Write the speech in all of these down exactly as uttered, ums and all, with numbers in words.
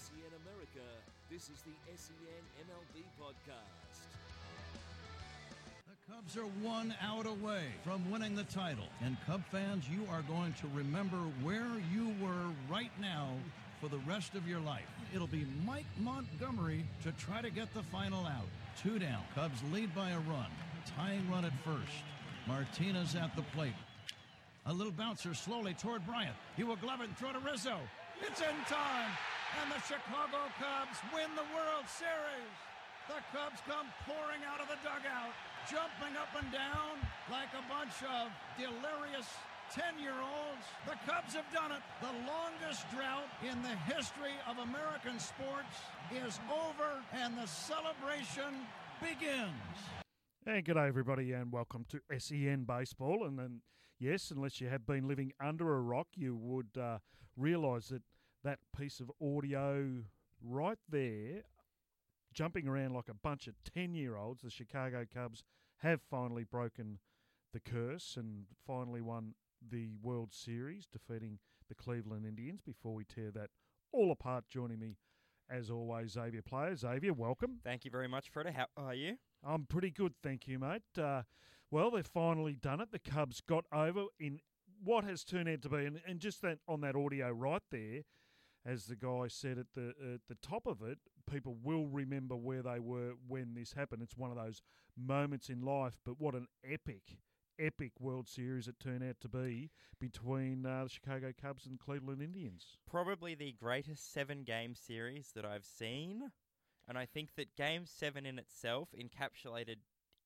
S E N America, this is the S E N M L B podcast. The Cubs are one out away from winning the title. And Cub fans, you are going to remember where you were right now for the rest of your life. It'll be Mike Montgomery to try to get the final out. Two down. Cubs lead by a run. Tying run at first. Martinez at the plate. A little bouncer slowly toward Bryant. He will glove it and throw to Rizzo. It's in time. And the Chicago Cubs win the World Series. The Cubs come pouring out of the dugout, jumping up and down like a bunch of delirious ten-year-olds. The Cubs have done it. The longest drought in the history of American sports is over, and the celebration begins. And g'day everybody and welcome to S E N Baseball. And then, yes, unless you have been living under a rock, you would uh, realise that that piece of audio right there, jumping around like a bunch of ten-year-olds, the Chicago Cubs have finally broken the curse and finally won the World Series, defeating the Cleveland Indians. Before we tear that all apart, joining me, as always, Xavier Player. Xavier, welcome. Thank you very much, Fredo. How are you? I'm pretty good, thank you, mate. Uh, well, they've finally done it. The Cubs got over in what has turned out to be, and, and just that on that audio right there, as the guy said at the at the top of it, people will remember where they were when this happened. It's one of those moments in life, but what an epic, epic World Series it turned out to be between uh, the Chicago Cubs and Cleveland Indians. Probably the greatest seven-game series that I've seen. And I think that Game seven in itself encapsulated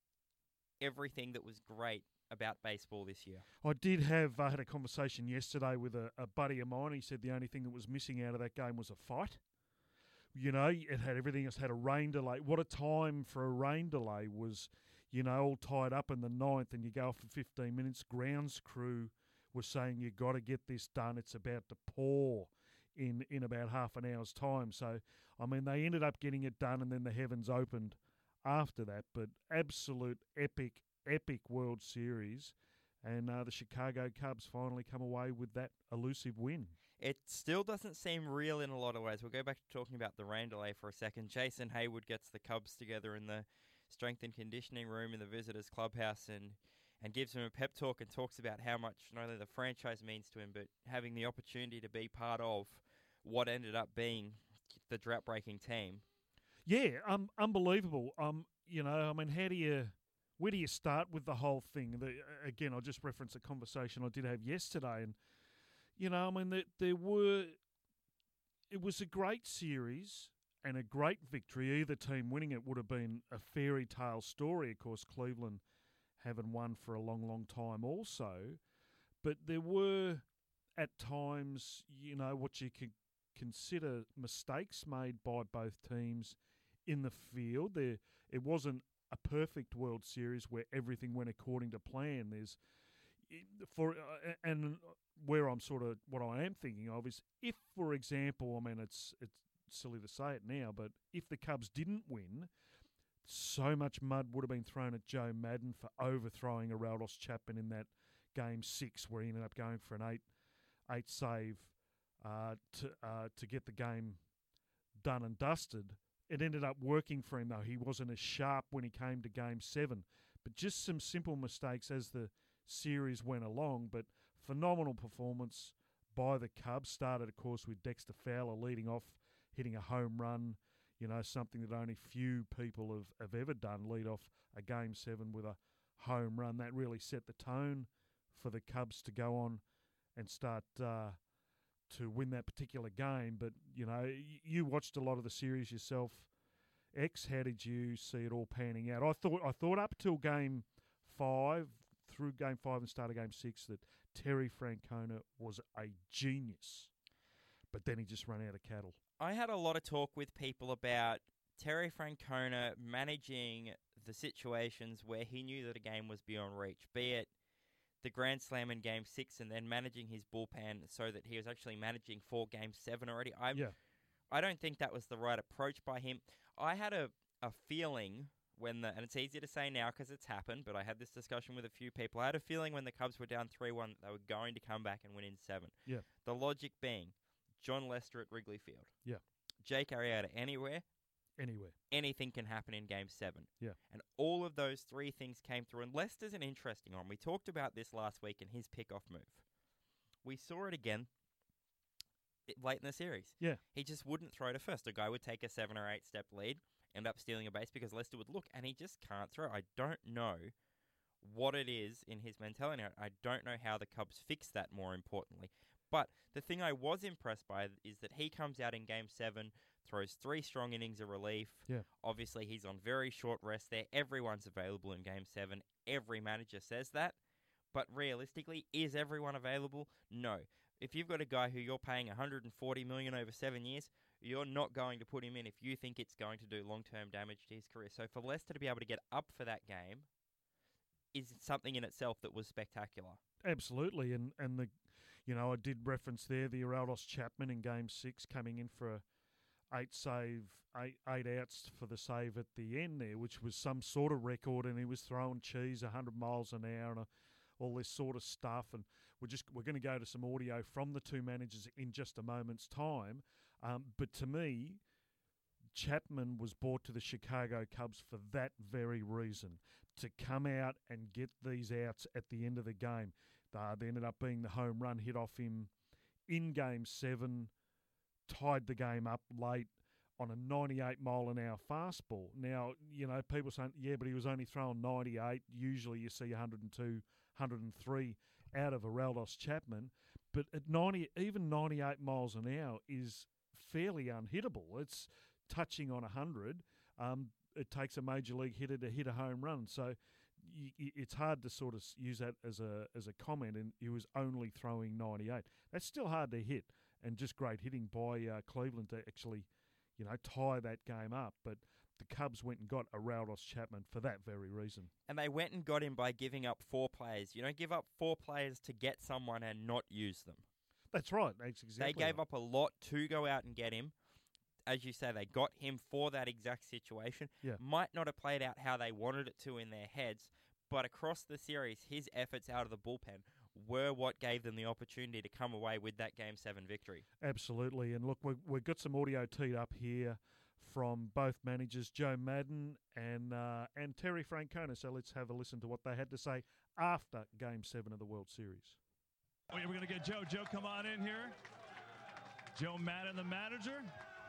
everything that was great about baseball this year. I did have uh, had a conversation yesterday with a, a buddy of mine. He said the only thing that was missing out of that game was a fight. You know, it had everything else, had a rain delay. What a time for a rain delay was, you know, all tied up in the ninth and you go off for fifteen minutes. Grounds crew was saying, you got to get this done. It's about to pour in, in about half an hour's time. So, I mean, they ended up getting it done and then the heavens opened after that. But absolute epic, epic World Series. And uh, the Chicago Cubs finally come away with that elusive win. It still doesn't seem real in a lot of ways. We'll go back to talking about the rain delay for a second. Jason Hayward gets the Cubs together in the strength and conditioning room in the visitors' clubhouse and, and gives him a pep talk and talks about how much not only the franchise means to him, but having the opportunity to be part of what ended up being the drought-breaking team. Yeah, um, unbelievable. Um, you know, I mean, how do you... Where do you start with the whole thing? The, again, I'll just reference a conversation I did have yesterday. And, you know, I mean, there, there were... It was a great series and a great victory. Either team winning it would have been a fairy tale story. Of course, Cleveland haven't won for a long, long time also. But there were, at times, you know, what you could consider mistakes made by both teams in the field. There, it wasn't a perfect World Series where everything went according to plan. There's for uh, and where I'm sort of what I am thinking of is if, for example, I mean it's it's silly to say it now, but if the Cubs didn't win, so much mud would have been thrown at Joe Maddon for overthrowing Aroldis Chapman in that game six, where he ended up going for an eight eight save uh, to uh, to get the game done and dusted. It ended up working for him, though. He wasn't as sharp when he came to Game seven. But just some simple mistakes as the series went along. But phenomenal performance by the Cubs. Started, of course, with Dexter Fowler leading off, hitting a home run. You know, something that only few people have, have ever done, lead off a Game seven with a home run. That really set the tone for the Cubs to go on and start... Uh, to win that particular game. But, you know, you watched a lot of the series yourself. X, how did you see it all panning out? I thought I thought up till game five, through game five and start of game six, that Terry Francona was a genius. But then he just ran out of cattle. I had a lot of talk with people about Terry Francona managing the situations where he knew that a game was beyond reach, be it the Grand Slam in Game six and then managing his bullpen so that he was actually managing for Game seven already. I'm, yeah. I don't think that was the right approach by him. I had a, a feeling when the, and it's easy to say now because it's happened, but I had this discussion with a few people. I had a feeling when the Cubs were down three one that they were going to come back and win in seven. Yeah. The logic being John Lester at Wrigley Field. Yeah. Jake Arrieta anywhere, Anywhere. anything can happen in Game seven. Yeah. And all of those three things came through. And Lester's an interesting one. We talked about this last week in his pickoff move. We saw it again late in the series. Yeah. He just wouldn't throw to first. A guy would take a seven or eight step lead, end up stealing a base because Lester would look, and he just can't throw. I don't know what it is in his mentality. I don't know how the Cubs fix that, more importantly. But the thing I was impressed by is that he comes out in Game seven, throws three strong innings of relief. Yeah. Obviously, he's on very short rest there. Everyone's available in Game seven. Every manager says that. But realistically, is everyone available? No. If you've got a guy who you're paying one hundred forty million dollars over seven years, you're not going to put him in if you think it's going to do long-term damage to his career. So for Lester to be able to get up for that game is something in itself that was spectacular. Absolutely, and and the, you know, I did reference there the Aroldis Chapman in Game Six coming in for a eight save, eight eight outs for the save at the end there, which was some sort of record, and he was throwing cheese one hundred miles an hour and a, all this sort of stuff. And we're just we're going to go to some audio from the two managers in just a moment's time. Um, but to me, Chapman was brought to the Chicago Cubs for that very reason, to come out and get these outs at the end of the game. Uh, they ended up being the home run hit off him in Game seven, tied the game up late on a ninety-eight mile an hour fastball. Now, you know, people saying, yeah, but he was only throwing ninety-eight. Usually you see one hundred two, one hundred three out of Aroldis Chapman. But at ninety, even ninety-eight miles an hour is fairly unhittable. It's touching on one hundred. Um, it takes a major league hitter to hit a home run. So y- y- it's hard to sort of use that as a as a comment, and he was only throwing ninety-eight. That's still hard to hit, and just great hitting by uh, Cleveland to actually, you know, tie that game up. But the Cubs went and got Aroldis Chapman for that very reason. And they went and got him by giving up four players. You don't give up four players to get someone and not use them. That's right. That's exactly They gave right. up a lot to go out and get him. As you say, they got him for that exact situation. Yeah. Might not have played out how they wanted it to in their heads, but across the series, his efforts out of the bullpen were what gave them the opportunity to come away with that Game seven victory. Absolutely. And look, we've, we've got some audio teed up here from both managers, Joe Madden and uh, and Terry Francona. So let's have a listen to what they had to say after Game seven of the World Series. Oh, yeah, we're going to get Joe. Joe, come on in here. Joe Madden, the manager.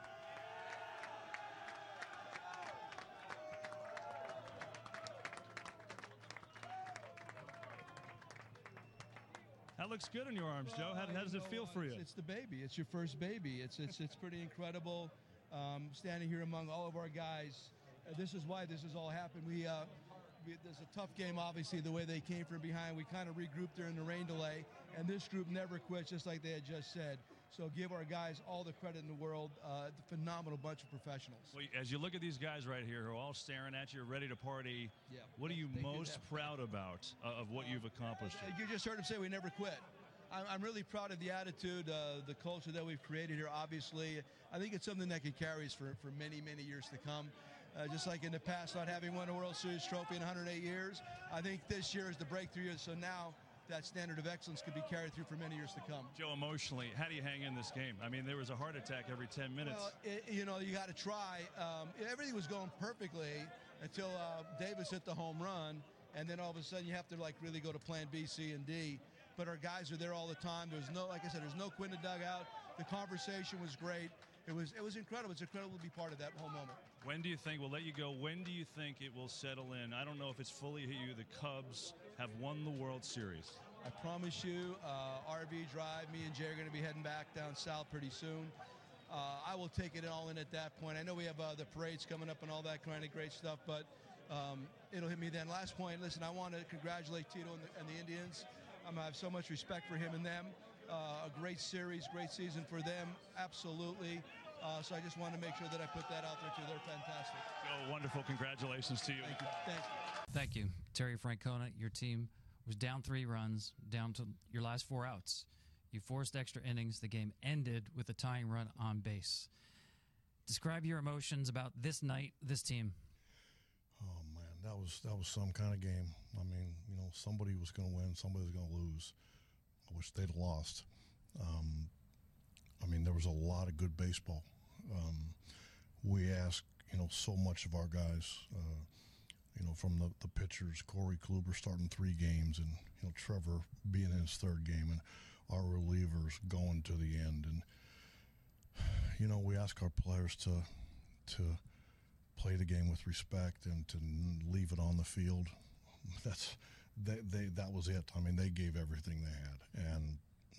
That looks good in your arms, Joe. How, how does it feel for you? It's, it's the baby. It's your first baby. It's it's it's pretty incredible. Um, standing here among all of our guys, uh, this is why this has all happened. We, uh, we there's a tough game, obviously, the way they came from behind. We kind of regrouped during the rain delay, and this group never quits, just like they had just said. So give our guys all the credit in the world. Uh, a phenomenal bunch of professionals. Well, as you look at these guys right here who are all staring at you, ready to party, Yeah. what are you Thank you, most Jeff. proud about uh, of what you've accomplished? Uh, You just heard him say we never quit. I'm, I'm really proud of the attitude, uh, the culture that we've created here, obviously. I think it's something that can carry us for, for many, many years to come. Uh, just like in the past, not having won a World Series trophy in one hundred eight years, I think this year is the breakthrough year. So now that standard of excellence could be carried through for many years to come. Joe, emotionally, how do you hang in this game? I mean, there was a heart attack every ten minutes. Well, it, you know, you got to try. Um, everything was going perfectly until uh, Davis hit the home run, and then all of a sudden you have to like really go to plan B, C, and D. But our guys are there all the time. There's no, like I said, there's no quit in the dugout. The conversation was great. It was it was incredible. It's incredible to be part of that whole moment. When do you think, we'll let you go, when do you think it will settle in? I don't know if it's fully hit you, the Cubs have won the World Series. I promise you, uh, R V Drive, me and Jay are going to be heading back down south pretty soon. Uh, I will take it all in at that point. I know we have uh, the parades coming up and all that kind of great stuff, but um, it'll hit me then. Last point, listen, I want to congratulate Tito and the, and the Indians. Um, I have so much respect for him and them. Uh, a great series, great season for them, absolutely. Uh, so I just want to make sure that I put that out there too. They're fantastic. Joe, wonderful. Congratulations to you. Thank you. Thanks. Thank you. Terry Francona, your team was down three runs, down to your last four outs. You forced extra innings. The game ended with a tying run on base. Describe your emotions about this night, this team. Oh man, that was that was some kind of game. I mean, you know, somebody was going to win, somebody was going to lose. I wish they'd lost. Um, I mean, there was a lot of good baseball. Um, we ask, you know, so much of our guys, uh, you know, from the, the pitchers, Corey Kluber starting three games, and, you know, Trevor being in his third game, and our relievers going to the end. And, you know, we ask our players to to play the game with respect and to leave it on the field. That's they, they that was it. I mean, they gave everything they had, and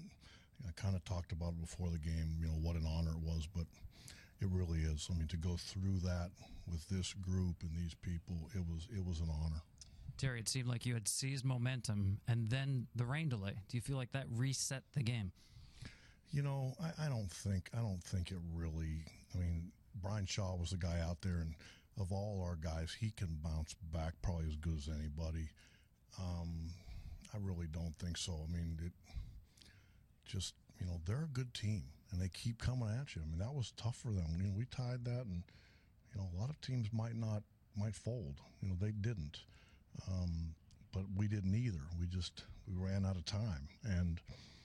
I kind of talked about it before the game, you know, what an honor it was, but it really is. I mean, to go through that with this group and these people, it was it was an honor. Terry, it seemed like you had seized momentum, and then the rain delay. Do you feel like that reset the game? You know, I, I don't think I don't think it really. I mean, Brian Shaw was the guy out there, and of all our guys, he can bounce back probably as good as anybody. Um, I really don't think so. I mean, it just, you know, they're a good team, and they keep coming at you. I mean, that was tough for them. You know, we tied that, and, you know, a lot of teams might not, might fold. You know, they didn't. Um, but we didn't either. We just, we ran out of time. And,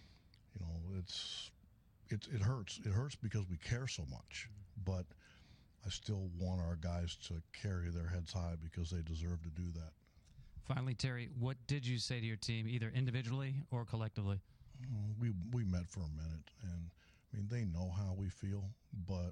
you know, it's, it, it hurts. It hurts because we care so much. But I still want our guys to carry their heads high because they deserve to do that. Finally, Terry, what did you say to your team, either individually or collectively? We we met for a minute, and I mean, they know how we feel, but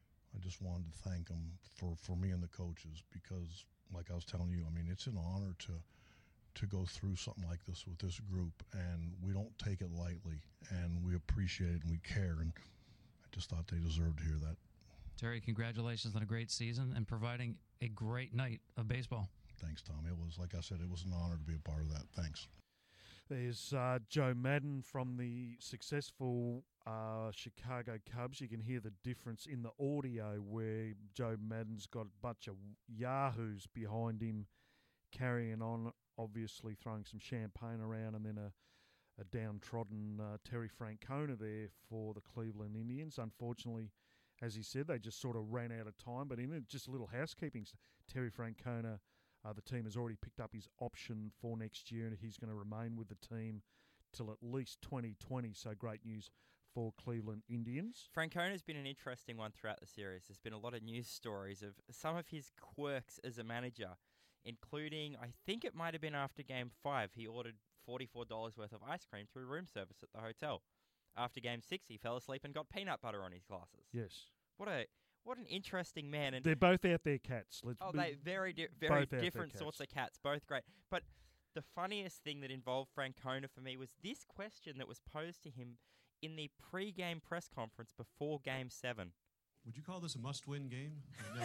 I just wanted to thank them for, for me and the coaches, because, like I was telling you, I mean, it's an honor to to go through something like this with this group, and we don't take it lightly, and we appreciate it and we care, and I just thought they deserved to hear that. Terry, congratulations on a great season and providing a great night of baseball. Thanks, Tom. It was, like I said, it was an honor to be a part of that. Thanks. There's uh, Joe Madden from the successful uh, Chicago Cubs. You can hear the difference in the audio where Joe Madden's got a bunch of yahoos behind him carrying on, obviously throwing some champagne around, and then a, a downtrodden uh, Terry Francona there for the Cleveland Indians. Unfortunately, as he said, they just sort of ran out of time. But in it, just a little housekeeping, Terry Francona, Uh, the team has already picked up his option for next year, and he's going to remain with the team till at least twenty twenty. So great news for Cleveland Indians. Francona's been an interesting one throughout the series. There's been a lot of news stories of some of his quirks as a manager, including, I think it might have been after Game five, he ordered forty-four dollars worth of ice cream through room service at the hotel. After Game six, he fell asleep and got peanut butter on his glasses. Yes. What a... What an interesting man. And they're both out there cats. Let's oh, be they very di- very different sorts of cats, both great. But the funniest thing that involved Francona for me was this question that was posed to him in the pre-game press conference before Game seven. Would you call this a must-win game? No.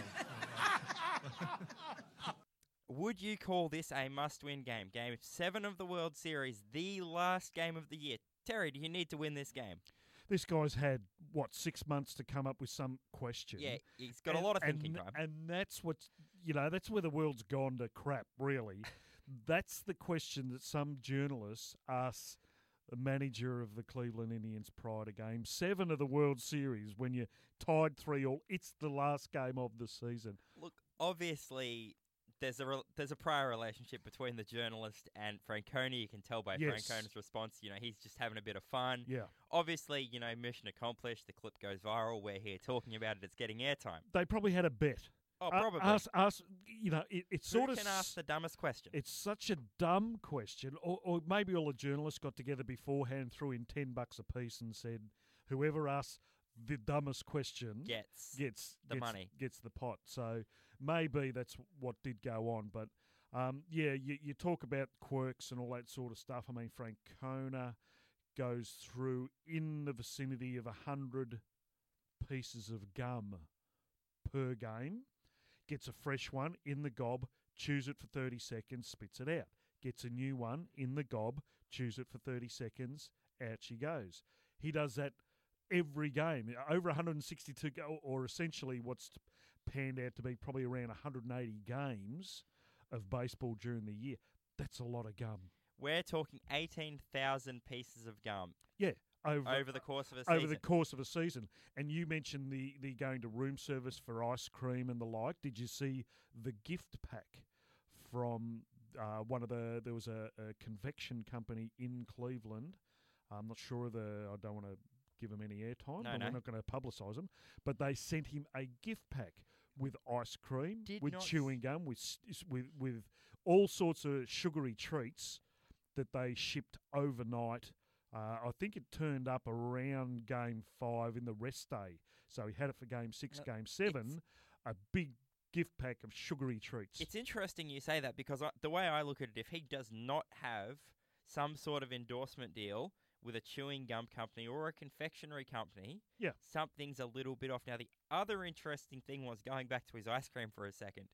Would you call this a must-win game? Game seven of the World Series, the last game of the year. Terry, do you need to win this game? This guy's had, what, six months to come up with some question. Yeah, he's got and, a lot of thinking and, time. And that's what, you know, that's where the world's gone to crap, really. That's the question that some journalists ask the manager of the Cleveland Indians prior to Game seven of the World Series when you're tied three all. It's the last game of the season. Look, obviously... There's a re- there's a prior relationship between the journalist and Francona. You can tell by yes. Francona's response. You know, he's just having a bit of fun. Yeah. Obviously, you know, mission accomplished. The clip goes viral. We're here talking about it. It's getting airtime. They probably had a bet. Oh, probably. Uh, ask, ask, you know, it, it's Who sort of can ask the dumbest question? It's such a dumb question, or, or maybe all the journalists got together beforehand, threw in ten bucks a piece, and said, whoever asks the dumbest question gets gets the gets, money, gets the pot. So maybe that's what did go on. But um, yeah, you, you talk about quirks and all that sort of stuff. I mean, Francona goes through in the vicinity of a hundred pieces of gum per game. Gets a fresh one in the gob, chews it for thirty seconds, spits it out. Gets a new one in the gob, chews it for thirty seconds, out she goes. He does that every game, over one hundred sixty-two, go- or essentially what's panned out to be probably around one hundred eighty games of baseball during the year. That's a lot of gum. We're talking eighteen thousand pieces of gum. Yeah. Over, over the course of a season. Over the course of a season. And you mentioned the, the going to room service for ice cream and the like. Did you see the gift pack from uh, one of the, there was a, a convection company in Cleveland. I'm not sure of the, I don't want to give them any airtime. No, and no. We're not going to publicise them. But they sent him a gift pack with ice cream, Did with not chewing gum, with s- s- with with all sorts of sugary treats that they shipped overnight. Uh, I think it turned up around game five in the rest day. So he had it for game six, Uh, game seven, a big gift pack of sugary treats. It's interesting you say that because I, the way I look at it, if he does not have some sort of endorsement deal with a chewing gum company or a confectionery company, Yeah. something's a little bit off. Now, the other interesting thing was, going back to his ice cream for a second,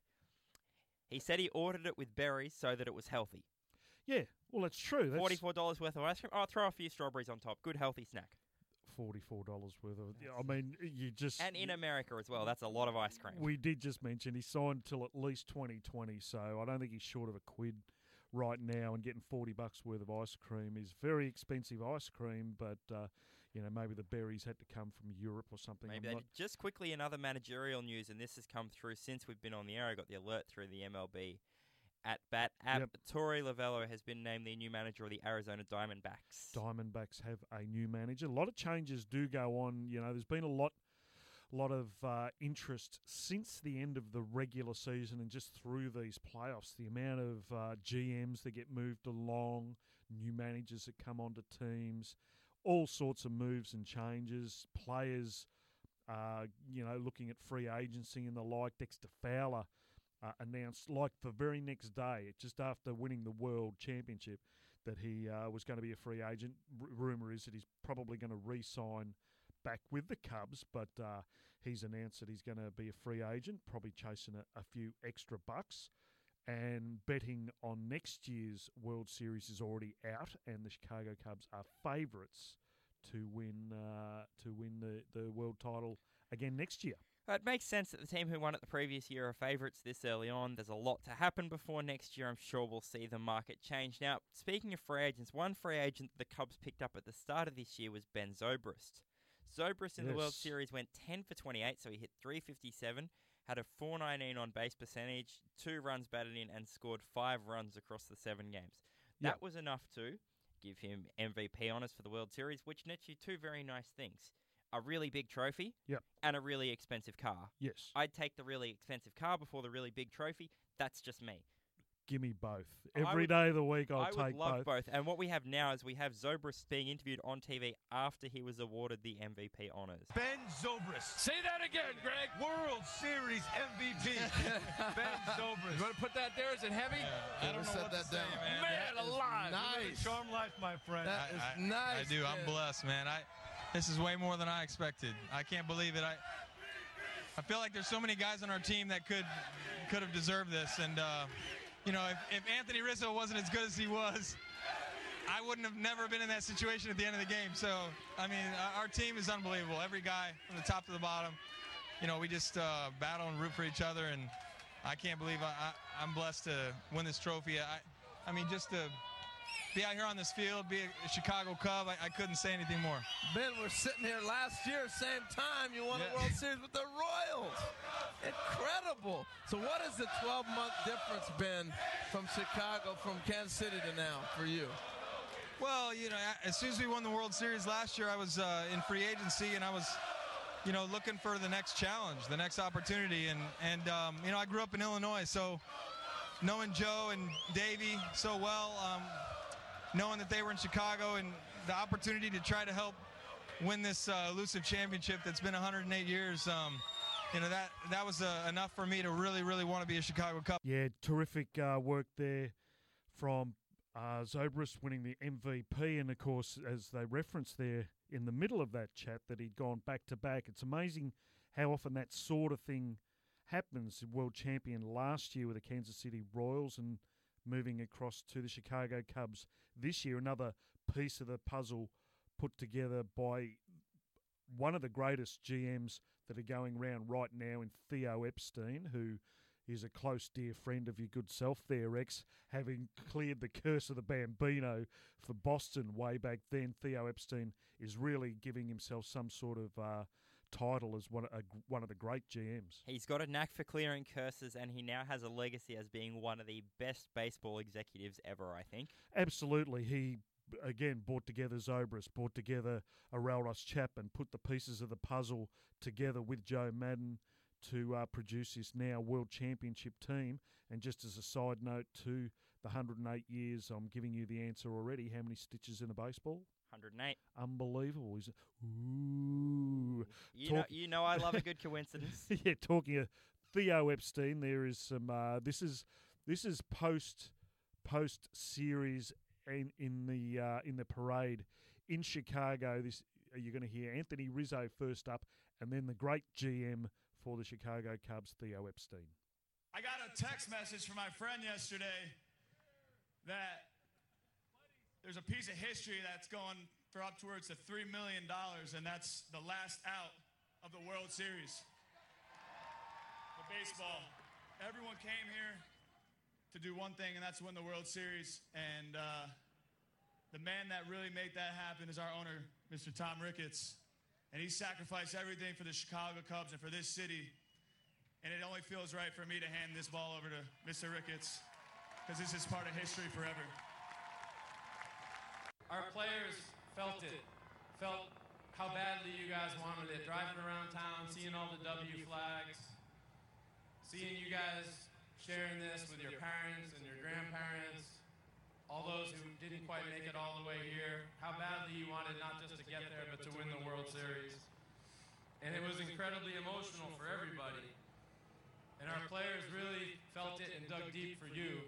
he said he ordered it with berries so that it was healthy. Yeah, well, that's true. That's forty-four dollars worth of ice cream. Oh, throw a few strawberries on top. Good, healthy snack. forty-four dollars worth of. I mean, you just. And in America as well. That's a lot of ice cream. We did just mention he signed till at least twenty twenty, so I don't think he's short of a quid right now, and getting forty bucks worth of ice cream is very expensive ice cream, but, uh, you know, maybe the berries had to come from Europe or something. Maybe I'm they not- did. Just quickly, another managerial news, and this has come through since we've been on the air. I got the alert through the M L B at bat app. Yep. Torey Lovello has been named the new manager of the Arizona Diamondbacks. Diamondbacks have a new manager. A lot of changes do go on. You know, there's been a lot, lot of uh, interest since the end of the regular season and just through these playoffs. The amount of uh, G Ms that get moved along, new managers that come onto teams, all sorts of moves and changes. Players, uh, you know, looking at free agency and the like. Dexter Fowler uh, announced, like the very next day, just after winning the World Championship, that he uh, was going to be a free agent. R- rumour is that he's probably going to re-sign back with the Cubs, but uh, he's announced that he's going to be a free agent, probably chasing a, a few extra bucks. And betting on next year's World Series is already out, and the Chicago Cubs are favourites to win uh, to win the, the world title again next year. It makes sense that the team who won it the previous year are favourites this early on. There's a lot to happen before next year. I'm sure we'll see the market change. Now, speaking of free agents, one free agent that the Cubs picked up at the start of this year was Ben Zobrist. Zobrist in the World Yes. Series went ten for twenty-eight, so he hit three fifty-seven, had a four nineteen on base percentage, two runs batted in, and scored five runs across the seven games. That Yep. was enough to give him M V P honours for the World Series, which nets you two very nice things. A really big trophy Yep. and a really expensive car. Yes. I'd take the really expensive car before the really big trophy. That's just me. Give me both. I Every would- day of the week, I'll I would take love both. both. And what we have now is we have Zobrist being interviewed on T V after he was awarded the M V P honours. Ben Zobrist. Say that again, Greg. World Series M V P. Ben Zobrist. You want to put that there? Is it heavy? I don't know set what that to say, down. man. Man That is alive. nice. Charm life, my friend. That is I, I, nice. I do. I'm man. blessed, man. I. This is way more than I expected. I can't believe it. I. I feel like there's so many guys on our team that could could have deserved this, and uh, you know, if, if Anthony Rizzo wasn't as good as he was, I wouldn't have never been in that situation at the end of the game. So, I mean, our, our team is unbelievable. Every guy from the top to the bottom, you know, we just uh, battle and root for each other, and I can't believe I, I, I'm blessed to win this trophy. I, I mean, just to be out here on this field, be a, a Chicago Cub, I, I couldn't say anything more. Ben, we're sitting here last year, same time you won Yeah. the World Series with the Royals. Incredible. So what has the twelve-month difference been from Chicago, from Kansas City to now for you? Well, you know, as soon as we won the World Series last year, I was uh, in free agency, and I was, you know, looking for the next challenge, the next opportunity. And, and um, you know, I grew up in Illinois, so knowing Joe and Davey so well, um, knowing that they were in Chicago, and the opportunity to try to help win this uh, elusive championship that's been one hundred eight years, um, you know, that that was uh, enough for me to really, really want to be a Chicago Cub. Yeah, terrific uh, work there from uh, Zobrist winning the M V P. And, of course, as they referenced there in the middle of that chat, that he'd gone back-to-back. It's amazing how often that sort of thing happens. World champion last year with the Kansas City Royals and moving across to the Chicago Cubs this year. Another piece of the puzzle put together by one of the greatest G Ms that are going around right now in Theo Epstein, who is a close dear friend of your good self there, Rex, having cleared the curse of the Bambino for Boston way back then. Theo Epstein is really giving himself some sort of uh, title as one, a, one of the great G Ms. He's got a knack for clearing curses, and he now has a legacy as being one of the best baseball executives ever, I think. Absolutely. He again, brought together Zobrist, brought together Aroldis Chapman, put the pieces of the puzzle together with Joe Madden to uh, produce this now World Championship team. And just as a side note to the one hundred eight years, I'm giving you the answer already. How many stitches in a baseball? one hundred eight. Unbelievable. Is it? Ooh. You know, you know I love a good coincidence. Yeah, talking of Theo Epstein, there is some. Uh, this is this is post post series in in the uh, in the parade in Chicago. This you're going to hear Anthony Rizzo first up, and then the great G M for the Chicago Cubs, Theo Epstein. I got a text message from my friend yesterday that there's a piece of history that's going for up towards to three million dollars, and that's the last out of the World Series. The baseball. Everyone came here to do one thing, and that's win the World Series. And uh, the man that really made that happen is our owner, Mister Tom Ricketts. And he sacrificed everything for the Chicago Cubs and for this city. And it only feels right for me to hand this ball over to Mister Ricketts, because this is part of history forever. Our players felt it, felt how badly you guys wanted it, driving around town, seeing all the W flags, seeing you guys sharing this with your parents and your grandparents, all those who didn't quite make it all the way here, how badly you wanted not just to get there, but to win the World Series. And it was incredibly emotional for everybody. And our players really felt it and dug deep for you.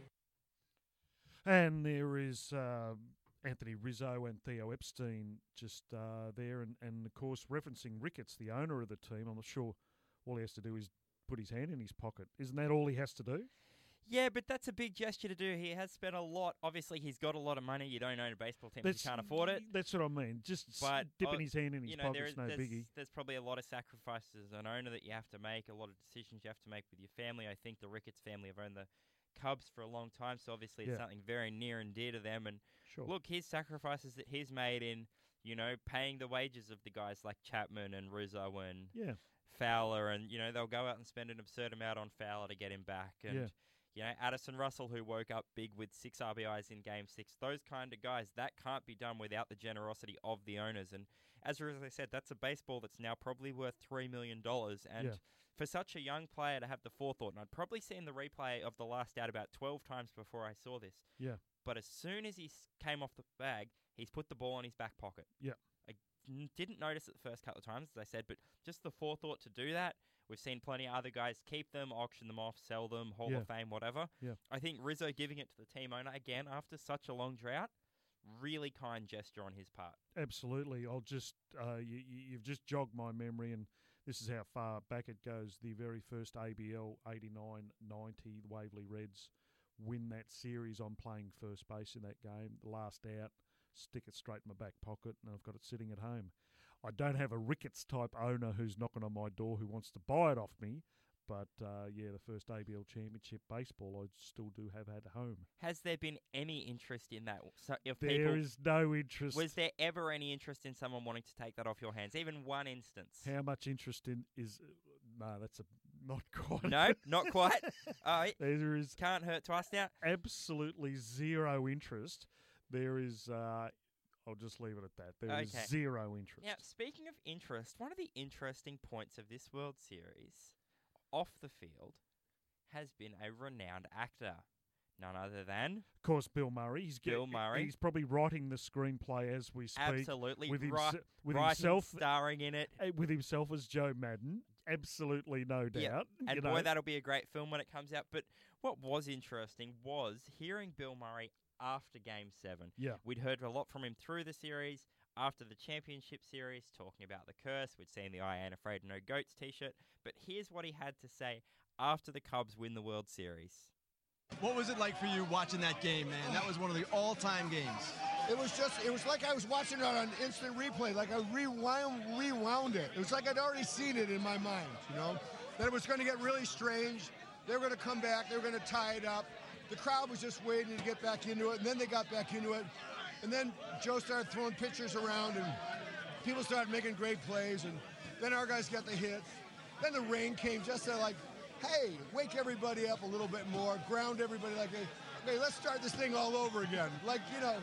And there is uh, Anthony Rizzo and Theo Epstein just uh, there, and, and of course referencing Ricketts, the owner of the team. I'm not sure all he has to do is put his hand in his pocket. Isn't that all he has to do? Yeah, but that's a big gesture to do. He has spent a lot. Obviously, he's got a lot of money. You don't own a baseball team if you can't afford it. That's what I mean. Just but, dipping uh, his hand in his you know, pocket's no there's, biggie. There's probably a lot of sacrifices as an owner that you have to make, a lot of decisions you have to make with your family. I think the Ricketts family have owned the Cubs for a long time, so obviously it's Yeah. something very near and dear to them. And Sure. look, his sacrifices that he's made in, you know, paying the wages of the guys like Chapman and Rizzo and Yeah. Fowler, and, you know, they'll go out and spend an absurd amount on Fowler to get him back. And, Yeah. you know, Addison Russell, who woke up big with six R B Is in Game six, those kind of guys, that can't be done without the generosity of the owners. And as I said, that's a baseball that's now probably worth three million dollars. And Yeah. for such a young player to have the forethought, and I'd probably seen the replay of the last out about twelve times before I saw this. Yeah. But as soon as he s- came off the bag, he's put the ball in his back pocket. Yeah. I n- didn't notice it the first couple of times, as I said, but just the forethought to do that. We've seen plenty of other guys keep them, auction them off, sell them, Hall Yeah. of Fame, whatever. Yeah. I think Rizzo giving it to the team owner, again, after such a long drought, really kind gesture on his part. Absolutely. I'll just, uh, you, you- you've just jogged my memory, and this is how far back it goes. The very first A B L eighty-nine ninety, the Waverley Reds win that series. I'm playing first base in that game. The last out, stick it straight in my back pocket, and I've got it sitting at home. I don't have a Ricketts-type owner who's knocking on my door who wants to buy it off me, but, uh, yeah, the first A B L Championship baseball I still do have at home. Has there been any interest in that? So if There people, is no interest. Was there ever any interest in someone wanting to take that off your hands? Even one instance? How much interest in is... Uh, no, that's a not quite. No, not quite. All right. There is... Can't hurt twice now. Absolutely zero interest. There is... Uh, I'll just leave it at that. There is Okay. zero interest. Now, speaking of interest, one of the interesting points of this World Series, off the field, has been a renowned actor. None other than... Of course, Bill Murray. He's Bill get- Murray. He's probably writing the screenplay as we speak. Absolutely. With, Ri- himse- with writing, himself, starring in it. uh, with himself as Joe Madden. Absolutely no doubt. Yeah, and you boy, know. that'll be a great film when it comes out. But what was interesting was hearing Bill Murray after Game seven. Yeah. We'd heard a lot from him through the series, after the championship series, talking about the curse. We'd seen the I Ain't Afraid of No Goats t-shirt. But here's what he had to say after the Cubs win the World Series. What was it like for you watching that game, man? That was one of the all-time games. It was just, it was like I was watching it on instant replay, like I rewound, rewound it. It was like I'd already seen it in my mind, you know? That it was going to get really strange. They were going to come back. They were going to tie it up. The crowd was just waiting to get back into it, and then they got back into it. And then Joe started throwing pitchers around, and people started making great plays, and then our guys got the hits. Then the rain came just to, like, hey, wake everybody up a little bit more, ground everybody like, okay, let's start this thing all over again. Like, you know,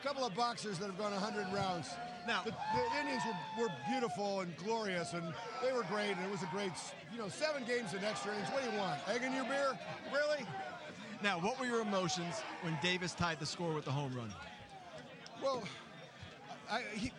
couple of boxers that have gone one hundred rounds. Now, the, the innings were, were beautiful and glorious, and they were great, and it was a great, you know, seven games in extra innings. What do you want? Egg in your beer? Really? Now, what were your emotions when Davis tied the score with the home run? Well, I, he,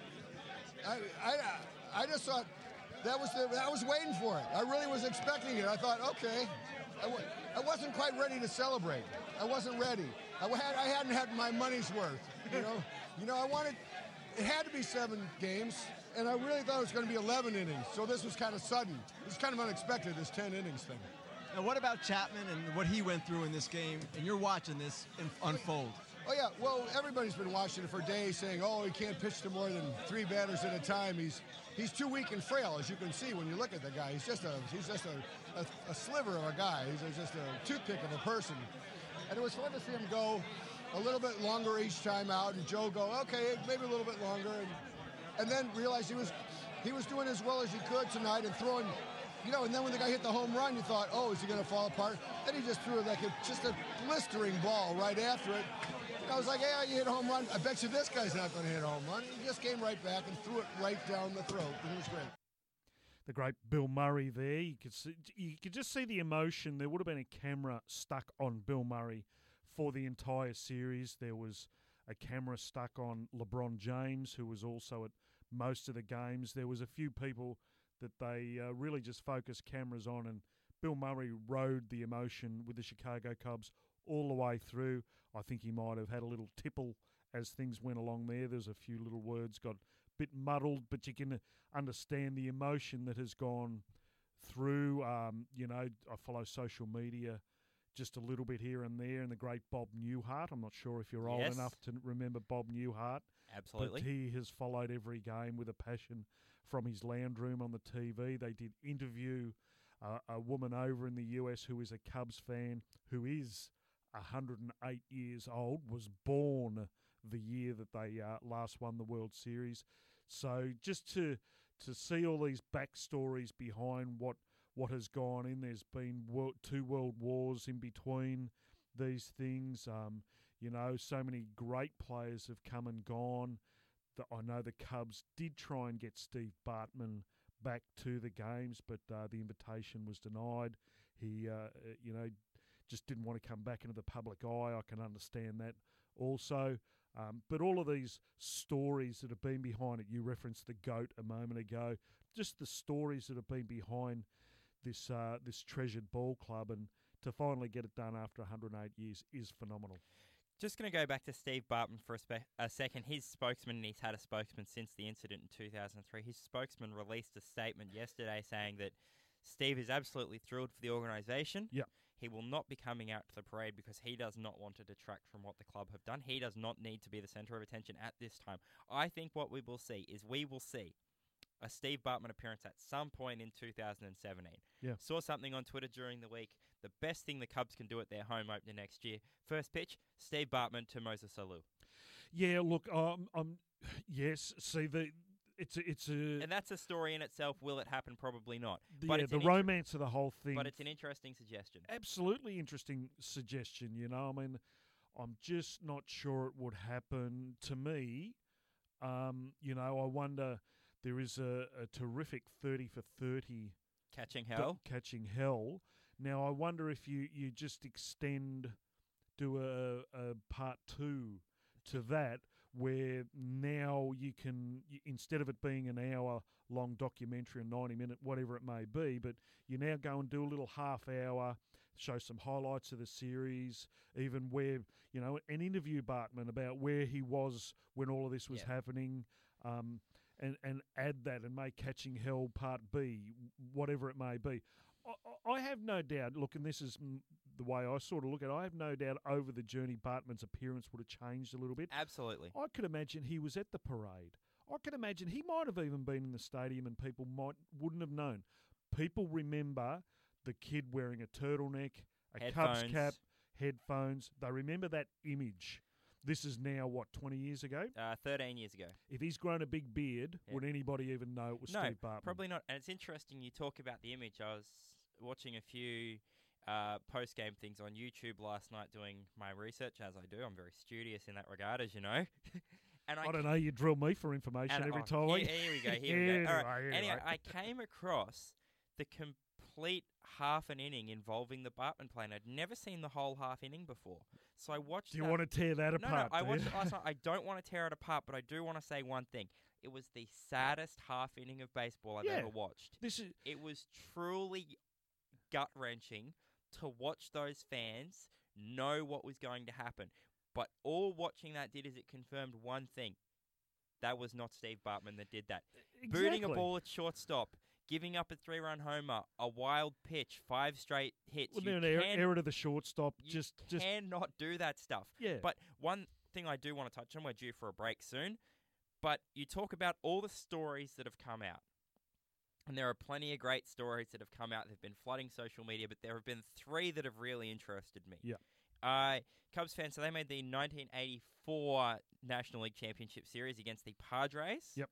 I, I, I just thought that was the, I was waiting for it. I really was expecting it. I thought, okay. I, w- I wasn't quite ready to celebrate. I wasn't ready. I, had, I hadn't had my money's worth. You know, you know, I wanted. It had to be seven games, and I really thought it was going to be eleven innings. So this was kind of sudden. It was kind of unexpected, this ten innings thing. Now, what about Chapman and what he went through in this game? And you're watching this unfold. Oh, yeah. Well, everybody's been watching it for days saying, oh, he can't pitch to more than three batters at a time. He's he's too weak and frail, as you can see when you look at the guy. He's just a he's just a, a, a sliver of a guy. He's just a toothpick of a person. And it was fun to see him go a little bit longer each time out, and Joe go, okay, maybe a little bit longer, and and then realized he was he was doing as well as he could tonight and throwing, you know, and then when the guy hit the home run, you thought, oh, is he going to fall apart? Then he just threw it like a, just a blistering ball right after it. I was like, yeah, you hit a home run. I bet you this guy's not going to hit a home run. He just came right back and threw it right down the throat. It was great. The great Bill Murray there. You could see, you could just see the emotion. There would have been a camera stuck on Bill Murray for the entire series. There was a camera stuck on LeBron James, who was also at most of the games. There was a few people that they uh, really just focused cameras on, and Bill Murray rode the emotion with the Chicago Cubs all the way through. I think he might have had a little tipple as things went along there. There's a few little words got a bit muddled, but you can understand the emotion that has gone through. Um, you know, I follow social media just a little bit here and there, and the great Bob Newhart. I'm not sure if you're old Yes. enough to remember Bob Newhart. Absolutely. But he has followed every game with a passion from his lounge room on the T V. They did interview uh, a woman over in the U S who is a Cubs fan, who is one hundred eight years old, was born the year that they uh, last won the World Series. So just to to see all these backstories behind what what has gone in. There's been wor- two world wars in between these things. Um, you know, so many great players have come and gone. The, I know the Cubs did try and get Steve Bartman back to the games, but uh, the invitation was denied. He, uh, you know, just didn't want to come back into the public eye. I can understand that also. Um, but all of these stories that have been behind it, you referenced the GOAT a moment ago, just the stories that have been behind this uh, this treasured ball club, and to finally get it done after one hundred eight years is phenomenal. Just going to go back to Steve Bartman for a, spe- a second. His spokesman, and he's had a spokesman since the incident in two thousand three, his spokesman released a statement yesterday saying that Steve is absolutely thrilled for the organisation. Yeah. He will not be coming out to the parade because he does not want to detract from what the club have done. He does not need to be the centre of attention at this time. I think what we will see is we will see a Steve Bartman appearance at some point in two thousand seventeen. Yeah. Saw something on Twitter during the week. The best thing the Cubs can do at their home opener next year. First pitch, Steve Bartman to Moses Alou. Yeah, look, um, um, yes, see, the it's a, it's a... And that's a story in itself. Will it happen? Probably not. The, but yeah, it's the an inter- romance of the whole thing. But it's an interesting suggestion. Absolutely interesting suggestion, you know. I mean, I'm just not sure it would happen to me. Um, you know, I wonder, there is a, a terrific thirty for thirty. Catching Hell? D- catching Hell. Now, I wonder if you, you just extend, do a, a part two to that, where now you can, you, instead of it being an hour-long documentary, a ninety-minute, whatever it may be, but you now go and do a little half-hour, show some highlights of the series, even where, you know, an interview Bartman about where he was when all of this was Yeah. happening, um, and, and add that and make Catching Hell Part B, whatever it may be. I, I have no doubt, look, and this is the way I sort of look at it, I have no doubt over the journey Bartman's appearance would have changed a little bit. Absolutely. I could imagine he was at the parade. I could imagine he might have even been in the stadium and people might wouldn't have known. People remember the kid wearing a turtleneck, a Cubs Headphones. cap, headphones. They remember that image. This is now, what, twenty years ago? Uh, thirteen years ago. If he's grown a big beard, Yeah. would anybody even know it was No, Steve Bartman? probably not. And it's interesting you talk about the image. I was watching a few uh, post-game things on YouTube last night doing my research, as I do. I'm very studious in that regard, as you know. and I, I don't know, you drill me for information every oh, time. Here, here we go, here we go. Anyway, All right. anyway. Anyway, I came across the complete half an inning involving the Bartman plane. I'd never seen the whole half inning before. So I watched Do you that. want to tear that no, apart? No, I do watched you? it last night. I don't want to tear it apart, but I do want to say one thing. It was the saddest half inning of baseball I've Yeah. ever watched. This is It was truly gut-wrenching to watch those fans know what was going to happen. But all watching that did is it confirmed one thing. That was not Steve Bartman that did that. Exactly. Booting a ball at shortstop, giving up a three-run homer, a wild pitch, five straight hits. Well, you then error, can- error to the shortstop. you Just, just cannot do that stuff. Yeah. But one thing I do want to touch on, we're due for a break soon, but you talk about all the stories that have come out. And there are plenty of great stories that have come out. They've been flooding social media, but there have been three that have really interested me. Yeah. Uh, Cubs fans, so they made the nineteen eighty-four National League Championship Series against the Padres. Yep.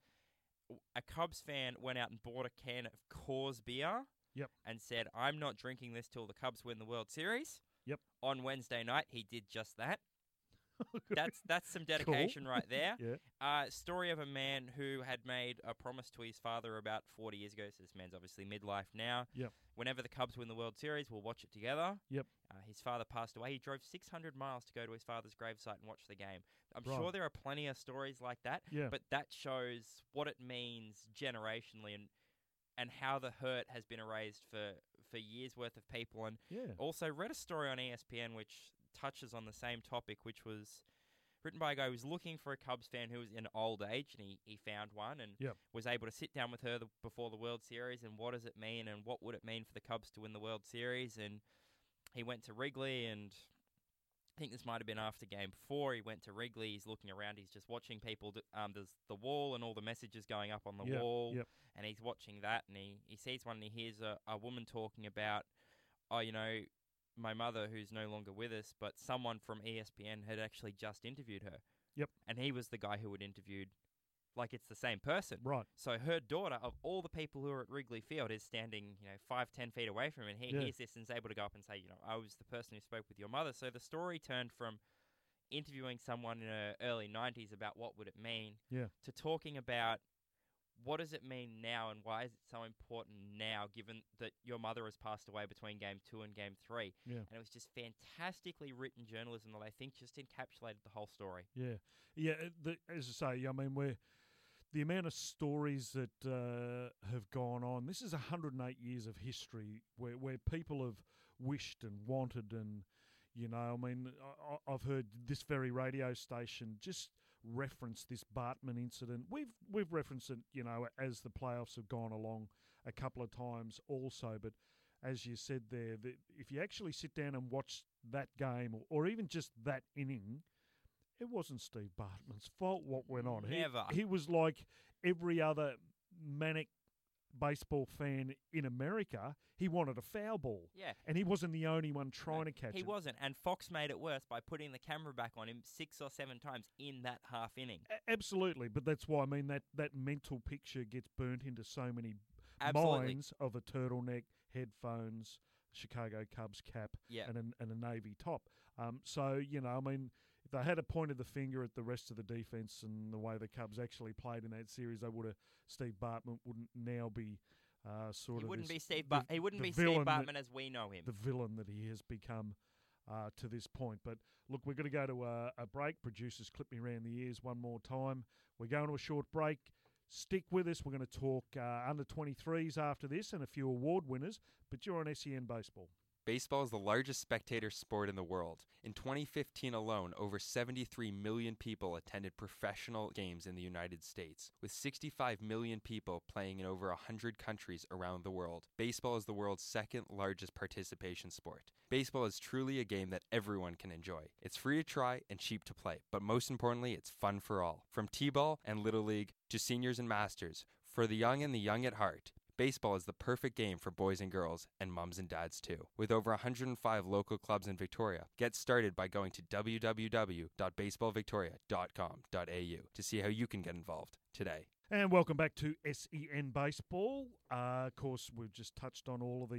A Cubs fan went out and bought a can of Coors beer. Yep. And said, I'm not drinking this till the Cubs win the World Series. Yep. On Wednesday night, he did just that. that's that's some dedication Cool. right there. Yeah. Uh, story of a man who had made a promise to his father about forty years ago. So this man's obviously midlife now. Yep. Whenever the Cubs win the World Series, we'll watch it together. Yep. Uh, his father passed away. He drove six hundred miles to go to his father's gravesite and watch the game. I'm Right. sure there are plenty of stories like that. Yeah. But that shows what it means generationally and and how the hurt has been erased for, for years worth of people. And Yeah. also read a story on E S P N which touches on the same topic, which was written by a guy who was looking for a Cubs fan who was in old age, and he, he found one and Yep. was able to sit down with her the, before the World Series and what does it mean and what would it mean for the Cubs to win the World Series. And he went to Wrigley, and I think this might have been after game four. He went to Wrigley, he's looking around, he's just watching people. Do, um, there's the wall and all the messages going up on the Yep, wall, yep. and he's watching that, and he, he sees one and he hears a, a woman talking about, oh, you know, my mother, who's no longer with us, but someone from E S P N had actually just interviewed her. Yep. And he was the guy who had interviewed, like it's the same person. Right. So her daughter, of all the people who are at Wrigley Field, is standing, you know, five, ten feet away from him, and he Yeah. hears this and is able to go up and say, you know, I was the person who spoke with your mother. So the story turned from interviewing someone in the early nineties about what would it mean Yeah. to talking about what does it mean now and why is it so important now, given that your mother has passed away between game two and game three. Yeah. And it was just fantastically written journalism that I think just encapsulated the whole story. Yeah, yeah. uh, The, as I say, I mean, we're the amount of stories that uh, have gone on. This is one hundred eight years of history where where people have wished and wanted, and you know, I mean, I, I- I've heard this very radio station just reference this Bartman incident. We've we've referenced it, you know, as the playoffs have gone along a couple of times also. But as you said there, the, if you actually sit down and watch that game, or, or even just that inning, it wasn't Steve Bartman's fault what went on. He- Never. He, was like every other manic baseball fan in America. He wanted a foul ball. Yeah. And he wasn't the only one trying to catch He it. wasn't, and Fox made it worse by putting the camera back on him six or seven times in that half inning. A- Absolutely, but that's why I mean that, that mental picture gets burnt into so many Absolutely. minds of a turtleneck, headphones, Chicago Cubs cap, Yeah. and, an, and a navy top. Um, so, you know, I mean, if they had a pointed the finger at the rest of the defense and the way the Cubs actually played in that series, they would have. Steve Bartman wouldn't now be uh, sort He of. wouldn't this- be Steve. the- Bar- he wouldn't the be Steve villain that- Bartman as we know him. The villain that he has become uh, to this point. But look, we're going to go to a, a break. Producers clip me around the ears one more time. We're going to a short break. Stick with us. We're going to talk uh, under twenty-threes after this and a few award winners. But you're on S E N Baseball. Baseball is the largest spectator sport in the world. In twenty fifteen alone, over seventy-three million people attended professional games in the United States, with sixty-five million people playing in over one hundred countries around the world. Baseball is the world's second largest participation sport. Baseball is truly a game that everyone can enjoy. It's free to try and cheap to play, but most importantly, it's fun for all. From T-ball and Little League to seniors and masters, for the young and the young at heart, baseball is the perfect game for boys and girls, and mums and dads too. With over one hundred five local clubs in Victoria, get started by going to w w w dot baseball victoria dot com dot a u to see how you can get involved today. And welcome back to S E N Baseball. Uh, of course, we've just touched on all of the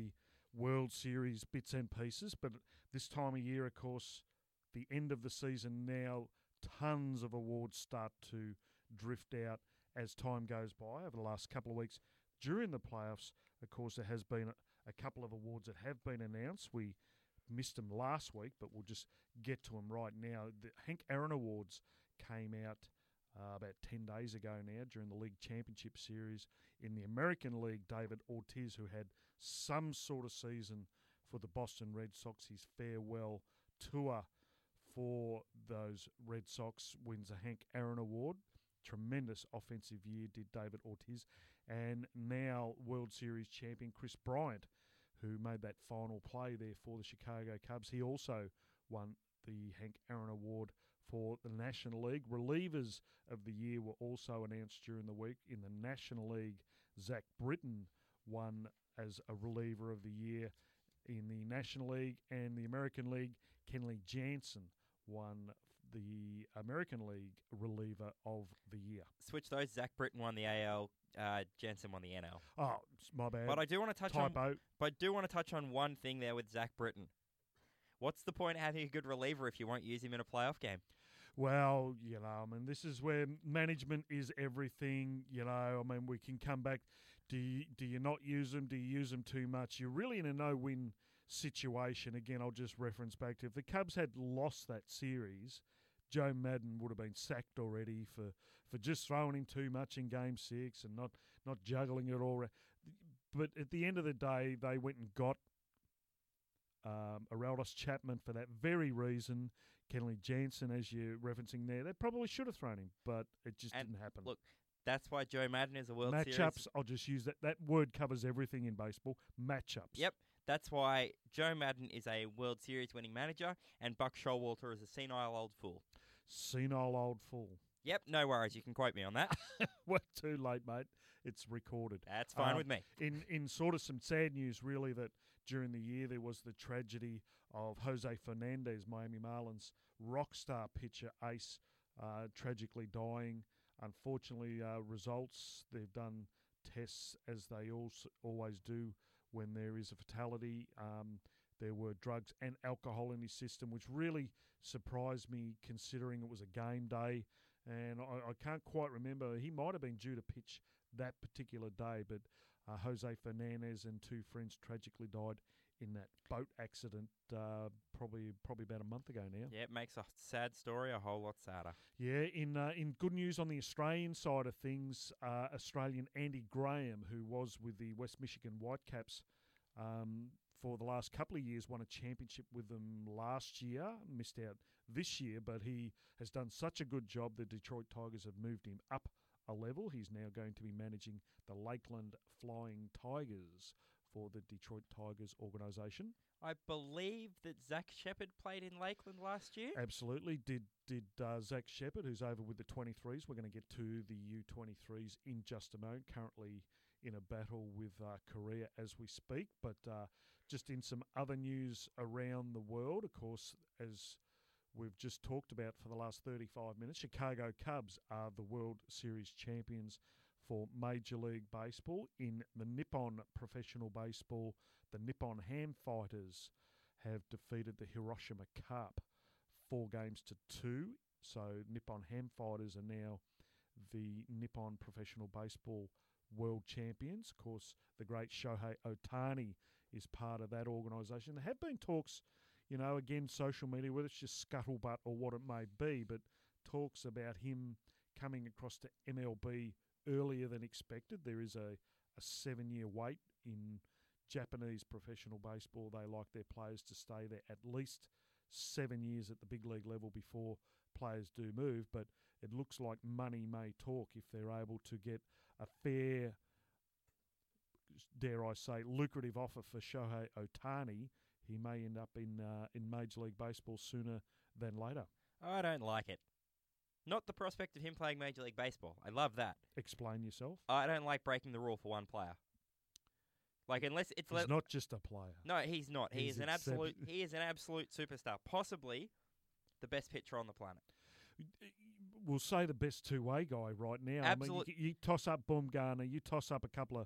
World Series bits and pieces. But this time of year, of course, the end of the season now, tons of awards start to drift out as time goes by over the last couple of weeks. During the playoffs, of course, there has been a, a couple of awards that have been announced. We missed them last week, but we'll just get to them right now. The Hank Aaron Awards came out uh, about ten days ago now during the League Championship Series. In the American League, David Ortiz, who had some sort of season for the Boston Red Sox, his farewell tour for those Red Sox, wins a Hank Aaron Award. Tremendous offensive year did David Ortiz. And now World Series champion Chris Bryant, who made that final play there for the Chicago Cubs, he also won the Hank Aaron Award for the National League. Relievers of the year were also announced during the week. In the National League, Zach Britton won as a reliever of the year in the National League, and the American League, Kenley Jansen won the American League reliever of the year. Switch those. Zach Britton won the A L. Uh, Jansen won the N L. Oh, my bad. But I do want to touch Typo. on. But I do want to touch on one thing there with Zach Britton. What's the point of having a good reliever if you won't use him in a playoff game? Well, you know, I mean, this is where management is everything. You know, I mean, we can come back. Do you, do you not use them? Do you use them too much? You're really in a no-win situation. Again, I'll just reference back to if the Cubs had lost that series, Joe Madden would have been sacked already for, for just throwing him too much in Game Six and not, not juggling it all. But at the end of the day, they went and got um, Aroldis Chapman for that very reason. Kenley Jansen, as you're referencing there, they probably should have thrown him, but it just And didn't happen. Look, that's why Joe Madden is a World Matchups, Series. I'll just use that. That word covers everything in baseball. Matchups. Yep. That's why Joe Madden is a World Series winning manager and Buck Showalter is a senile old fool. Senile old fool. Yep, no worries. You can quote me on that. We're too late, mate. It's recorded. That's fine Um, with me. In in sort of some sad news, really, that during the year there was the tragedy of Jose Fernandez, Miami Marlins rock star pitcher ace, uh, tragically dying. Unfortunately, uh, results, they've done tests as they also always do when there is a fatality. Um, there were drugs and alcohol in his system, which really surprised me considering it was a game day. And I, I can't quite remember. He might have been due to pitch that particular day, but uh, Jose Fernandez and two friends tragically died in that boat accident uh, probably probably about a month ago now. Yeah, it makes a sad story a whole lot sadder. Yeah, in uh, in good news on the Australian side of things, uh, Australian Andy Graham, who was with the West Michigan Whitecaps um, for the last couple of years, won a championship with them last year, missed out this year, but he has done such a good job, the Detroit Tigers have moved him up a level. He's now going to be managing the Lakeland Flying Tigers for the Detroit Tigers organisation. I believe that Zach Shepard played in Lakeland last year. Absolutely. Did did uh, Zach Shepard, who's over with the twenty-threes. We're going to get to the U twenty-threes in just a moment. Currently in a battle with uh, Korea as we speak. But uh, just in some other news around the world, of course, as we've just talked about for the last thirty-five minutes, Chicago Cubs are the World Series champions for Major League Baseball. In the Nippon Professional Baseball, the Nippon Ham Fighters have defeated the Hiroshima Carp four games to two. So Nippon Ham Fighters are now the Nippon Professional Baseball World Champions. Of course, the great Shohei Ohtani is part of that organisation. There have been talks, you know, again, social media, whether it's just scuttlebutt or what it may be, but talks about him coming across to M L B earlier than expected. There is a, a seven-year wait in Japanese professional baseball. They like their players to stay there at least seven years at the big league level before players do move, but it looks like money may talk if they're able to get a fair, dare I say, lucrative offer for Shohei Ohtani. He may end up in uh, in Major League Baseball sooner than later. I don't like it. Not the prospect of him playing Major League Baseball. I love that. Explain yourself. I don't like breaking the rule for one player. Like unless it's He's le- not just a player. No, he's not. He He's is an excep- absolute. He is an absolute superstar. Possibly the best pitcher on the planet. We'll say the best two-way guy right now. Absolute- I mean, you, you toss up Bumgarner, you toss up a couple of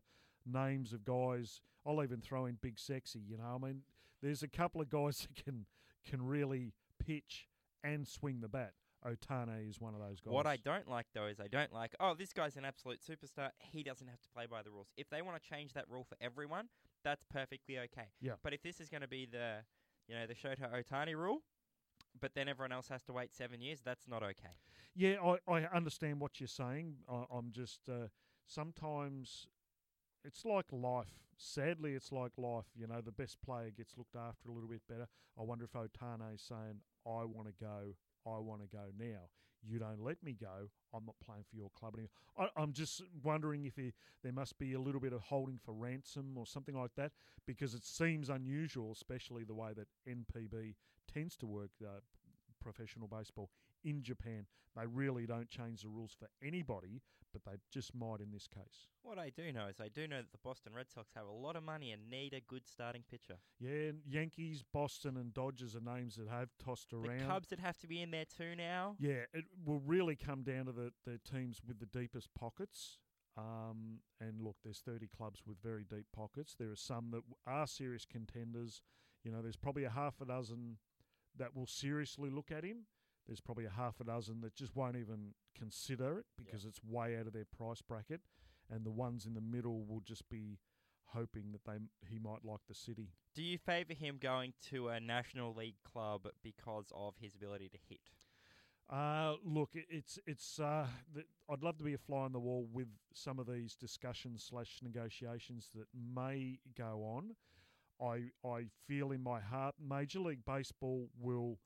names of guys. I'll even throw in Big Sexy. You know, I mean, there's a couple of guys that can can really pitch and swing the bat. Otani is one of those guys. What I don't like, though, is I don't like, oh, this guy's an absolute superstar. He doesn't have to play by the rules. If they want to change that rule for everyone, that's perfectly okay. Yeah. But if this is going to be the, you know, the Shota Otani rule, but then everyone else has to wait seven years, that's not okay. Yeah, I, I understand what you're saying. I, I'm just, uh, sometimes it's like life. Sadly, it's like life. You know, the best player gets looked after a little bit better. I wonder if Otani's saying, I want to go, I want to go now. You don't let me go, I'm not playing for your club anymore. I, I'm just wondering if he, there must be a little bit of holding for ransom or something like that, because it seems unusual, especially the way that N P B tends to work uh, professional baseball in Japan. They really don't change the rules for anybody, but they just might in this case. What I do know is I do know that the Boston Red Sox have a lot of money and need a good starting pitcher. Yeah, Yankees, Boston and Dodgers are names that have tossed around. The Cubs that have to be in there too now. Yeah, it will really come down to the, the teams with the deepest pockets. Um, and look, there's thirty clubs with very deep pockets. There are some that are serious contenders. You know, there's probably a half a dozen that will seriously look at him. There's probably a half a dozen that just won't even consider it because yeah. it's way out of their price bracket. And the ones in the middle will just be hoping that they he might like the city. Do you favour him going to a National League club because of his ability to hit? Uh, look, it's it's. Uh, th- I'd love to be a fly on the wall with some of these discussions slash negotiations that may go on. I I feel in my heart Major League Baseball will,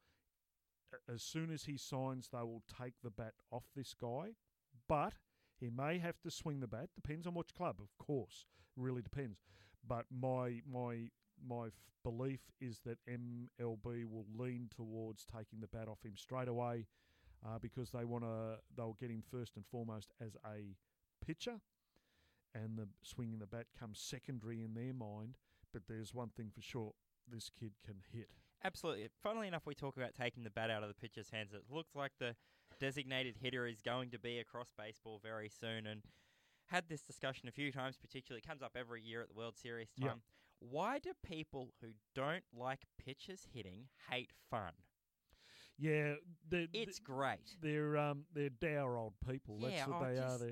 as soon as he signs, they will take the bat off this guy. But he may have to swing the bat. Depends on which club, of course. Really depends. But my my my f- belief is that M L B will lean towards taking the bat off him straight away. Uh, because they want to, they'll get him first and foremost as a pitcher, and the swinging the bat comes secondary in their mind. But there's one thing for sure: this kid can hit. Absolutely. Funnily enough, we talk about taking the bat out of the pitcher's hands. It looks like the designated hitter is going to be across baseball very soon, and had this discussion a few times. Particularly, it comes up every year at the World Series time. Yep. Why do people who don't like pitchers hitting hate fun? Yeah, it's great. They're um they're dour old people. Yeah, That's what oh, they just are. There.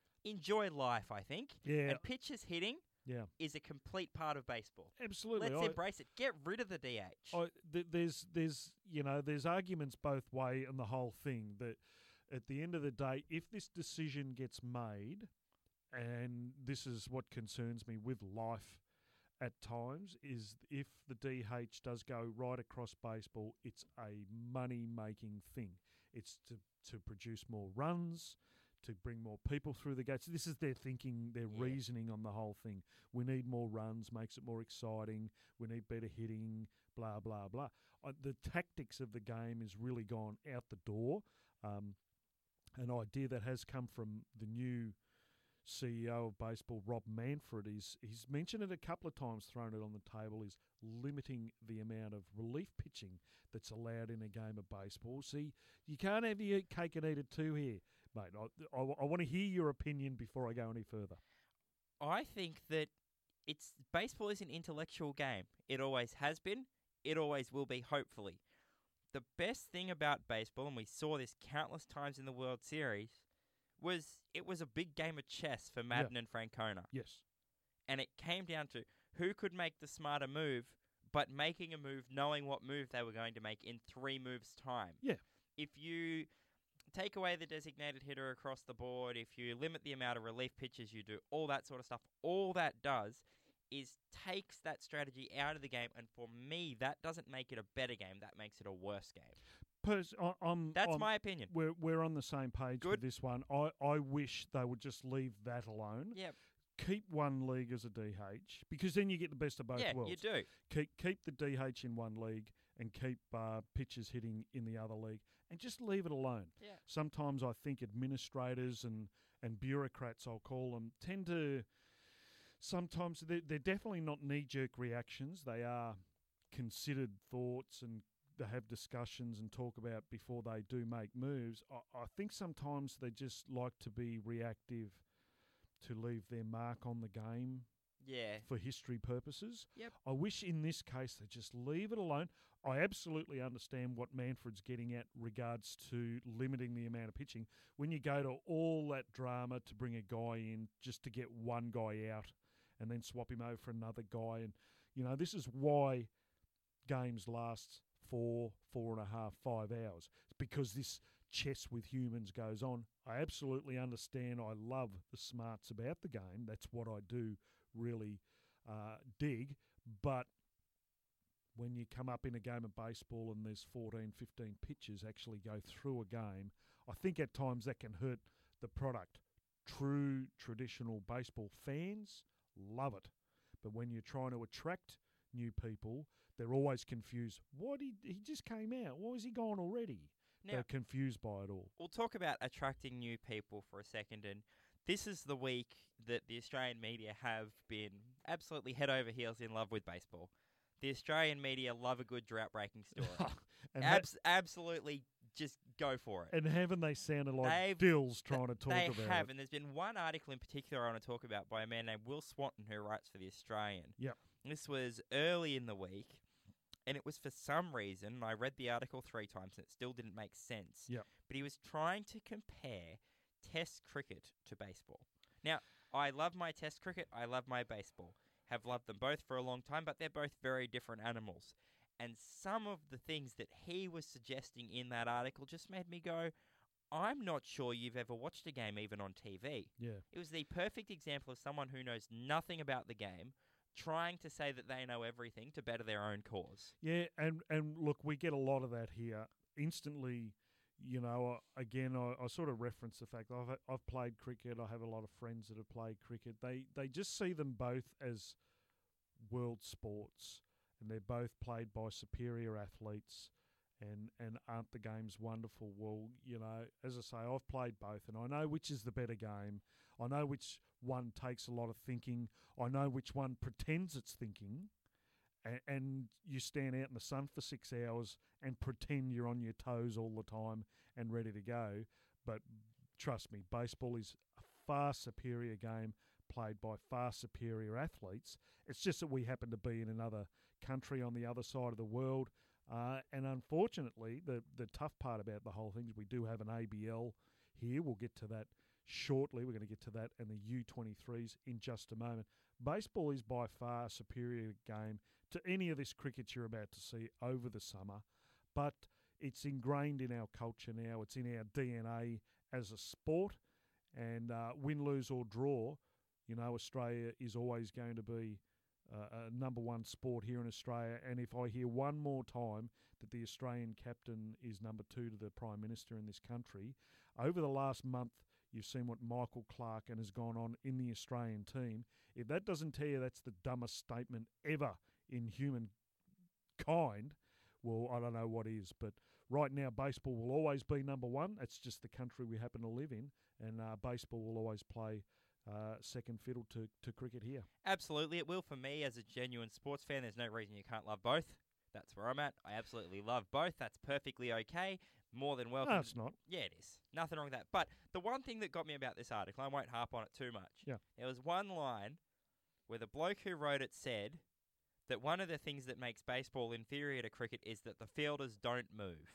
Enjoy life, I think. Yeah, and pitchers hitting. Yeah. is a complete part of baseball. Absolutely, Let's I, embrace it. Get rid of the D H. I, th- there's there's you know there's arguments both way on the whole thing. That at the end of the day, if this decision gets made, and this is what concerns me with life at times, is if the D H does go right across baseball, it's a money-making thing. It's to, to produce more runs, to bring more people through the gates. This is their thinking, their Yeah. reasoning on the whole thing. We need more runs, makes it more exciting. We need better hitting, blah, blah, blah. Uh, the tactics of the game is really gone out the door. Um, an idea that has come from the new C E O of baseball, Rob Manfred, he's, he's mentioned it a couple of times, thrown it on the table, is limiting the amount of relief pitching that's allowed in a game of baseball. See, you can't have your cake and eat it too here, mate. I, I, I want to hear your opinion before I go any further. I think that it's baseball is an intellectual game. It always has been. It always will be, hopefully. The best thing about baseball, and we saw this countless times in the World Series, was it was a big game of chess for Madden Yeah. and Francona. Yes. And it came down to who could make the smarter move, but making a move knowing what move they were going to make in three moves' time. Yeah. If you take away the designated hitter across the board, if you limit the amount of relief pitches you do, all that sort of stuff, all that does is takes that strategy out of the game. And for me, that doesn't make it a better game. That makes it a worse game. Pers- I, I'm, That's I'm, my opinion. We're we're on the same page Good. with this one. I, I wish they would just leave that alone. Yep. Keep one league as a D H, because then you get the best of both Yeah, worlds. you do. Keep keep the D H in one league and keep uh, pitchers hitting in the other league, and just leave it alone. Yeah. Sometimes I think administrators and, and bureaucrats, I'll call them, tend to sometimes they're, they're definitely not knee-jerk reactions. They are considered thoughts, and they have discussions and talk about before they do make moves. I, I think sometimes they just like to be reactive to leave their mark on the game. Yeah. For history purposes. Yep. I wish in this case they just leave it alone. I absolutely understand what Manfred's getting at regards to limiting the amount of pitching. When you go to all that drama to bring a guy in just to get one guy out and then swap him over for another guy. And, you know, this is why games last four, four and a half, five hours. It's because this chess with humans goes on. I absolutely understand. I love the smarts about the game. That's what I do really uh, dig. But when you come up in a game of baseball and there's fourteen, fifteen pitches actually go through a game, I think at times that can hurt the product. True traditional baseball fans love it. But when you're trying to attract new people, they're always confused. Why did he, he just came out? Why is he gone already? Now, they're confused by it all. We'll talk about attracting new people for a second. And this is the week that the Australian media have been absolutely head over heels in love with baseball. The Australian media love a good drought-breaking story. and Abs- absolutely just go for it. And haven't they sounded like They've- Dills trying to talk they about have, it? and there's been one article in particular I want to talk about by a man named Will Swanton who writes for The Australian. Yep. This was early in the week, and it was for some reason, and I read the article three times and it still didn't make sense, Yep. but he was trying to compare Test cricket to baseball. Now, I love my Test cricket, I love my baseball. Have loved them both for a long time, but they're both very different animals. And some of the things that he was suggesting in that article just made me go, I'm not sure you've ever watched a game even on T V. Yeah. It was the perfect example of someone who knows nothing about the game trying to say that they know everything to better their own cause. Yeah, and, and look, we get a lot of that here. Instantly, you know, uh, again, I, I sort of reference the fact that I've, I've played cricket. I have a lot of friends that have played cricket. They they just see them both as world sports, and they're both played by superior athletes. And, and aren't the games wonderful? Well, you know, as I say, I've played both, and I know which is the better game. I know which one takes a lot of thinking. I know which one pretends it's thinking, and, and you stand out in the sun for six hours and pretend you're on your toes all the time and ready to go. But trust me, baseball is a far superior game played by far superior athletes. It's just that we happen to be in another country on the other side of the world. Uh, and unfortunately, the, the tough part about the whole thing is we do have an A B L here. We'll get to that shortly. We're going to get to that and the U twenty-threes in just a moment. Baseball is by far a superior game to any of this cricket you're about to see over the summer. But it's ingrained in our culture now. It's in our D N A as a sport. And uh, win, lose or draw, you know, Australia is always going to be Uh, a number one sport here in Australia. And if I hear one more time that the Australian captain is number two to the Prime Minister in this country, over the last month you've seen what Michael Clarke has gone on in the Australian team. If that doesn't tell you that's the dumbest statement ever in humankind, well, I don't know what is. But right now baseball will always be number one. It's just the country we happen to live in. And uh, baseball will always play Uh, second fiddle to, to cricket here. Absolutely, it will for me as a genuine sports fan. There's no reason you can't love both. That's where I'm at. I absolutely love both. That's perfectly okay. More than welcome. No, it's not. Yeah, it is. Nothing wrong with that. But the one thing that got me about this article, I won't harp on it too much. Yeah. There was one line where the bloke who wrote it said that one of the things that makes baseball inferior to cricket is that the fielders don't move.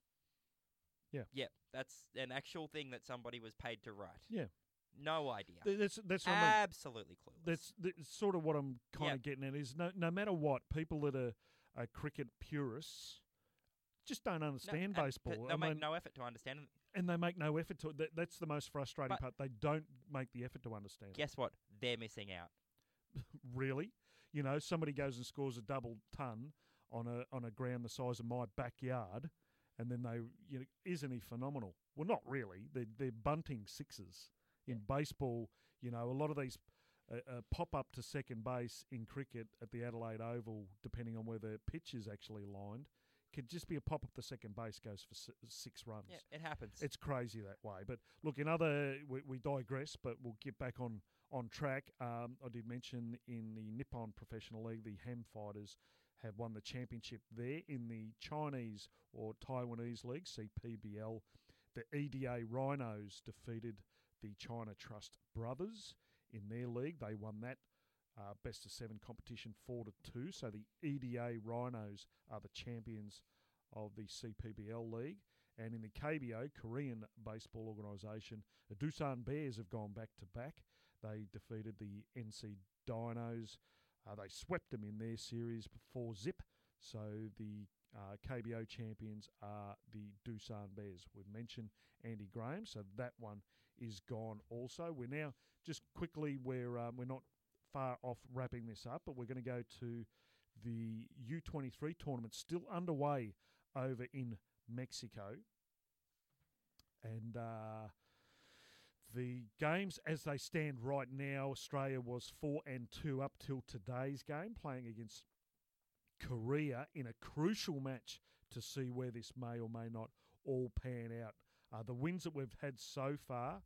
Yeah. Yep, that's an actual thing that somebody was paid to write. Yeah. No idea. Th- That's that's what I mean. Absolutely clueless. That's, that's sort of what I'm kind of Yep. getting at is no no matter what, people that are, are cricket purists just don't understand No, and baseball. p- I They'll make mean, no effort to understand it. and they make no effort to. That, that's the most frustrating But- part. They don't make the effort to understand. it. Guess what? They're missing out. Really, you know, somebody goes and scores a double ton on a on a ground the size of my backyard, and then they, you know, isn't he phenomenal? Well, not really. They're they're bunting sixes. In baseball, you know, a lot of these uh, uh, pop up to second base in cricket at the Adelaide Oval, depending on where the pitch is actually lined, could just be a pop up to second base, goes for s- six runs. Yeah, it happens. It's crazy that way. But look, in other, we, we digress, but we'll get back on, on track. Um, I did mention in the Nippon Professional League, the Ham Fighters have won the championship there. In the Chinese or Taiwanese League, C P B L, the E D A Rhinos defeated the China Trust Brothers. in their league. They won that uh, best of seven competition four to two. So the E D A Rhinos are the champions of the C P B L League. And in the K B O, Korean baseball organisation, the Doosan Bears have gone back to back. They defeated the N C Dinos. Uh, they swept them in their series four zip. So the uh, K B O champions are the Doosan Bears. We've mentioned Andy Graham, so that one is gone also. We're now, just quickly, we're, um, we're not far off wrapping this up, but we're going to go to the U twenty-three tournament, still underway over in Mexico. And uh, the games as they stand right now, Australia was four and two up till today's game, playing against Korea in a crucial match to see where this may or may not all pan out. Uh, the wins that we've had so far,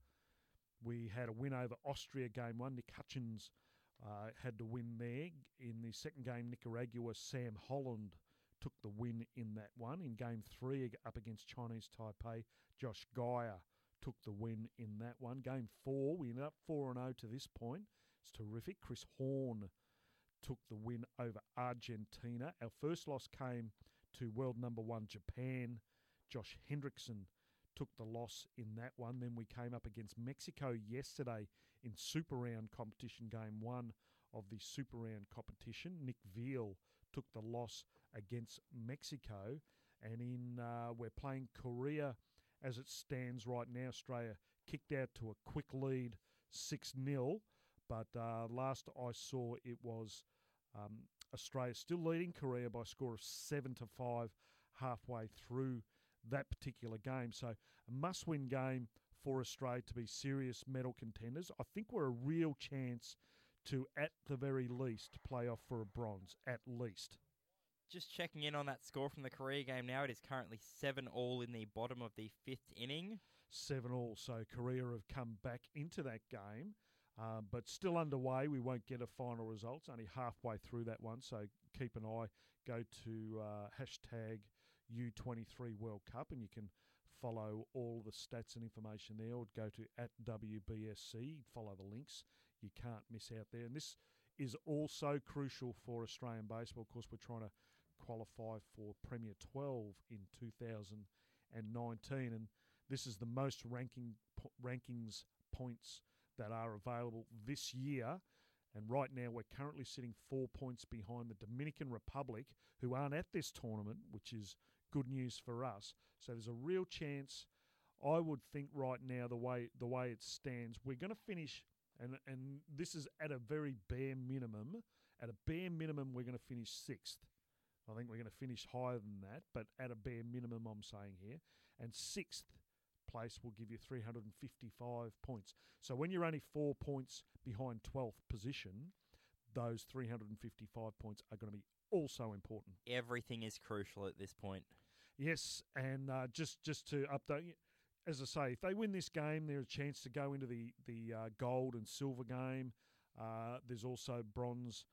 we had a win over Austria game one. Nick Hutchins uh, had to win there. In the second game, Nicaragua, Sam Holland took the win in that one. In game three, up against Chinese Taipei, Josh Geyer took the win in that one. Game four, we ended up four and oh to this point. It's terrific. Chris Horn took the win over Argentina. Our first loss came to world number one Japan. Josh Hendrickson took the loss in that one. Then we came up against Mexico yesterday in Super Round competition, game one of the Super Round competition. Nick Veal took the loss against Mexico. And in uh, we're playing Korea as it stands right now. Australia kicked out to a quick lead, six nil. But uh, last I saw, it was um, Australia still leading Korea by a score of seven to five halfway through that particular game. So a must-win game for Australia to be serious medal contenders. I think we're a real chance to, at the very least, play off for a bronze, at least. Just checking in on that score from the Korea game now. It is currently seven all in the bottom of the fifth inning. seven all. So Korea have come back into that game. Uh, but still underway. We won't get a final result. It's only halfway through that one, so keep an eye. Go to uh, hashtag U twenty-three World Cup, and you can follow all the stats and information there, or go to at W B S C. Follow the links. You can't miss out there. And this is also crucial for Australian baseball. Of course, we're trying to qualify for Premier twelve in two thousand nineteen, and this is the most ranking po- rankings points that are available this year. And right now we're currently sitting four points behind the Dominican Republic, who aren't at this tournament, which is good news for us. So there's a real chance, I would think right now, the way the way it stands, we're going to finish, and and this is at a very bare minimum, at a bare minimum we're going to finish sixth. I think we're going to finish higher than that, but at a bare minimum I'm saying here. And sixth place will give you three hundred fifty-five points. So when you're only four points behind twelfth position, those three hundred fifty-five points are going to be also important. Everything is crucial at this point. Yes, and uh, just just to update you, as I say, if they win this game, there's a chance to go into the, the uh, gold and silver game. Uh, there's also bronze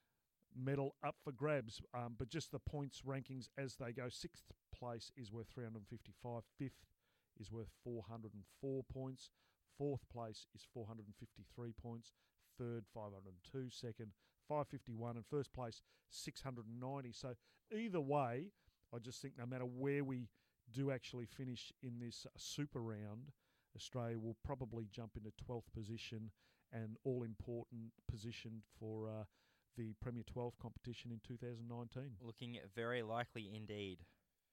medal up for grabs, um, but just the points rankings as they go. Sixth place is worth three hundred fifty-five. Fifth is worth four hundred four points. Fourth place is four hundred fifty-three points. Third, five hundred two. Second, five hundred fifty-one. And first place, six hundred ninety. So either way, I just think no matter where we do actually finish in this uh, super round, Australia will probably jump into twelfth position and all-important position for uh, the Premier twelve competition in two thousand nineteen. Looking very likely indeed.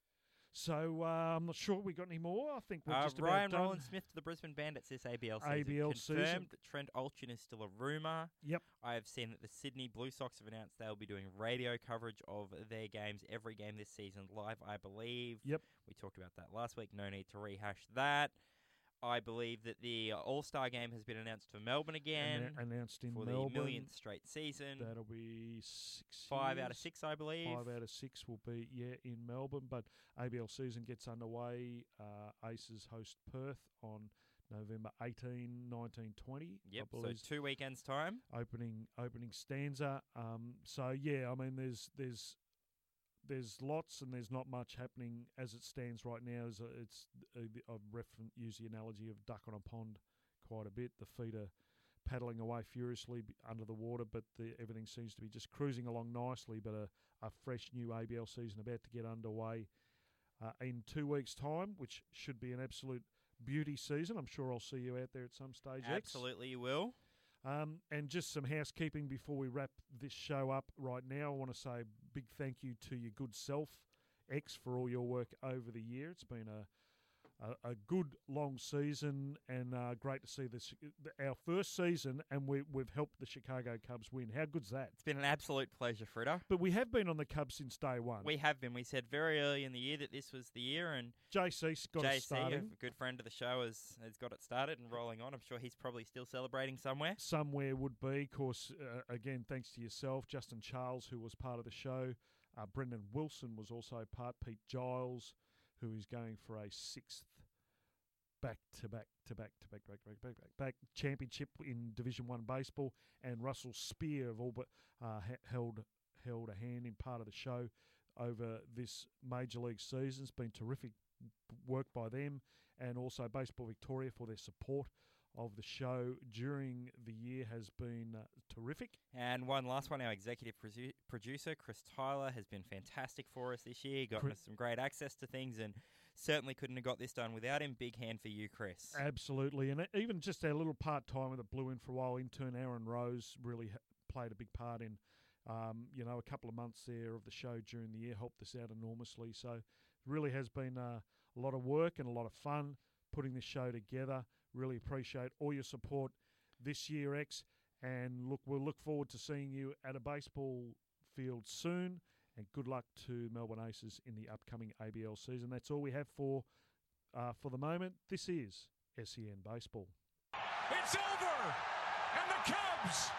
So uh, I'm not sure we got any more. I think we're uh, just Ryan about done. Rowland Smith to the Brisbane Bandits this A B L season. A B L Confirmed season. that Trent Olchin is still a rumour. Yep. I have seen that the Sydney Blue Sox have announced they'll be doing radio coverage of their games, every game this season, live, I believe. Yep. We talked about that last week. No need to rehash that. I believe that the All-Star game has been announced for Melbourne again. Anna- announced in for Melbourne. the millionth straight season. That'll be six Five years. out of six, I believe. Five out of six will be, yeah, in Melbourne. But A B L season gets underway. Uh, Aces host Perth on November eighteenth, nineteen, twenty. Yep, so two weekends' time. Opening opening stanza. Um, so, yeah, I mean, there's there's... There's lots and there's not much happening as it stands right now. It's, it's uh, I've refer- used the analogy of duck on a pond quite a bit. The feeder paddling away furiously b- under the water, but the, everything seems to be just cruising along nicely. But a, a fresh new A B L season about to get underway uh, in two weeks' time, which should be an absolute beauty season. I'm sure I'll see you out there at some stage, X. Absolutely, you will. Um, and just some housekeeping before we wrap this show up right now. I want to say a big thank you to your good self, X, for all your work over the year. It's been a a, a good long season, and uh, great to see this our first season, and we, we've helped the Chicago Cubs win. How good's that? It's been an absolute pleasure, Fritter. But we have been on the Cubs since day one. We have been. We said very early in the year that this was the year, and J C's got J C, it starting. a good friend of the show, has, has got it started and rolling on. I'm sure he's probably still celebrating somewhere. Somewhere would be. Of course, uh, again, thanks to yourself, Justin Charles, who was part of the show. Uh, Brendan Wilson was also part. Pete Giles, who is going for a sixth back to back to back to back back back back back back championship in Division One baseball, and Russell Spear have all but uh, ha- held held a hand in part of the show over this major league season. It's been terrific work by them, and also Baseball Victoria for their support of the show during the year has been uh, terrific. And one last one, our executive produ- producer, Chris Tyler, has been fantastic for us this year. Got Chris- us some great access to things, and certainly couldn't have got this done without him. Big hand for you, Chris. Absolutely. And even just our little part-timer that blew in for a while, intern Aaron Rose, really ha- played a big part in, um, you know, a couple of months there of the show during the year, helped us out enormously. So it really has been uh, a lot of work and a lot of fun putting this show together. Really appreciate all your support this year, X. And look, we'll look forward to seeing you at a baseball field soon. And good luck to Melbourne Aces in the upcoming A B L season. That's all we have for uh, for the moment. This is S E N Baseball. It's over, and the Cubs